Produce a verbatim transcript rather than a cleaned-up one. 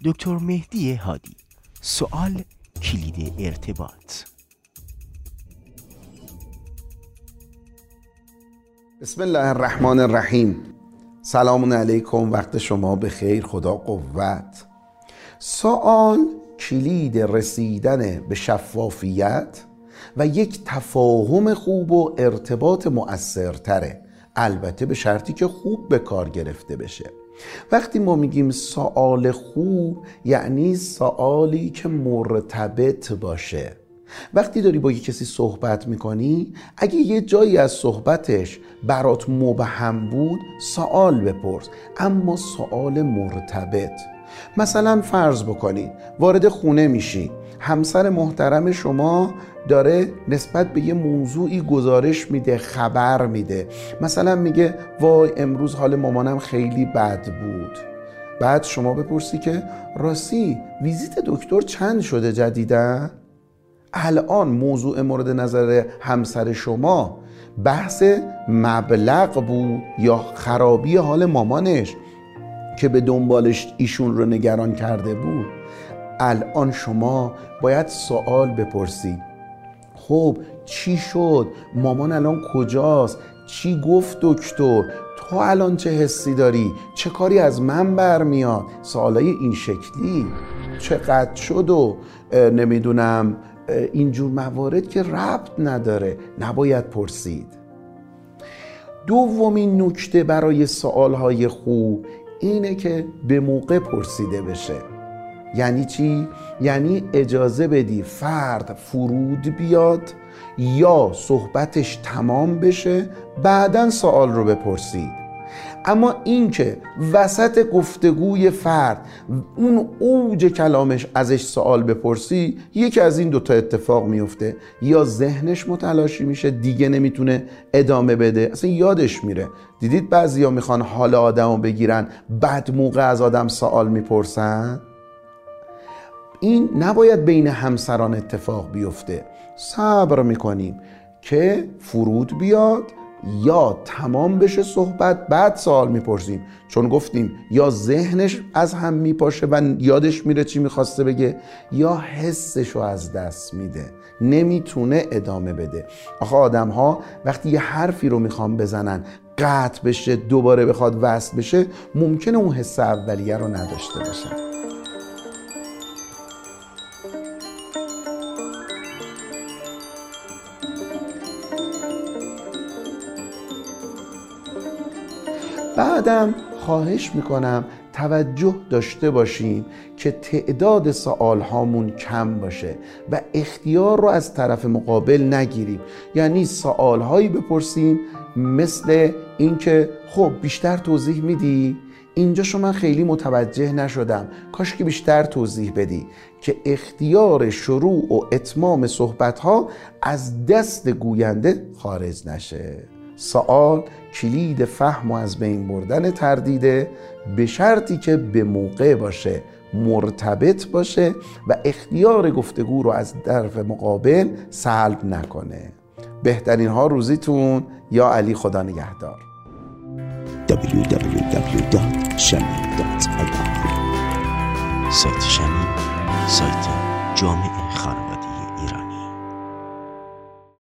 دکتر مهدی هادی. سوال کلید ارتباط. بسم الله الرحمن الرحیم. سلام علیکم، وقت شما بخیر، خدا قوت. سوال کلید رسیدن به شفافیت و یک تفاهم خوب و ارتباط مؤثرتره، البته به شرطی که خوب به کار گرفته بشه. وقتی ما میگیم سوال خوب یعنی سوالی که مرتبط باشه. وقتی داری با یک کسی صحبت میکنی، اگه یه جایی از صحبتش برات مبهم بود سوال بپرس، اما سوال مرتبط. مثلا فرض بکنید وارد خونه میشی، همسر محترم شما داره نسبت به یه موضوعی گزارش میده، خبر میده. مثلا میگه وای امروز حال مامانم خیلی بد بود. بعد شما بپرسی که راستی ویزیت دکتر چند شده جدیدن؟ الان موضوع مورد نظر همسر شما بحث مبلغ بود یا خرابی حال مامانش که به دنبالش ایشون رو نگران کرده بود؟ الان شما باید سوال بپرسی، خب چی شد؟ مامان الان کجاست؟ چی گفت دکتر؟ تو الان چه حسی داری؟ چه کاری از من برمیاد؟ سوالای این شکلی، چقدر شد و نمیدونم اینجور موارد که ربط نداره، نباید پرسید. دومین نکته برای سوالهای خوب اینه که به موقع پرسیده بشه. یعنی چی؟ یعنی اجازه بدی فرد فرود بیاد یا صحبتش تمام بشه بعداً سوال رو بپرسید. اما این که وسط گفتگوی فرد اون اوج کلامش ازش سوال بپرسی، یکی از این دوتا اتفاق میفته: یا ذهنش متلاشی میشه دیگه نمیتونه ادامه بده، اصلا یادش میره. دیدید بعضیا میخوان حال آدمو بگیرن، بعد موقع از آدم سوال میپرسن. این نباید بین همسران اتفاق بیفته. صبر میکنیم که فرود بیاد یا تمام بشه صحبت، بعد سوال میپرسیم. چون گفتیم یا ذهنش از هم میپاشه و یادش میره چی میخواسته بگه، یا حسشو از دست میده، نمیتونه ادامه بده. آخه آدم ها وقتی یه حرفی رو میخوان بزنن قطع بشه دوباره بخواد وصل بشه، ممکنه اون حس اولیه رو نداشته باشن. بعدم خواهش میکنم توجه داشته باشیم که تعداد سوال هامون کم باشه و اختیار رو از طرف مقابل نگیریم. یعنی سوال هایی بپرسیم مثل این که خب بیشتر توضیح میدی؟ اینجا شما خیلی متوجه نشدم، کاش که بیشتر توضیح بدی، که اختیار شروع و اتمام صحبت ها از دست گوینده خارج نشه. سوال کلید فهم و از بین بردن تردیده، به شرطی که به موقع باشه، مرتبط باشه و اختیار گفتگو رو از طرف مقابل سلب نکنه. بهترین ها روزیتون. یا علی، خدا نگهدار. دبلیو دبلیو دبلیو دات شمیم دات آی آر. سایت شمیم، سایت جامع خانواده.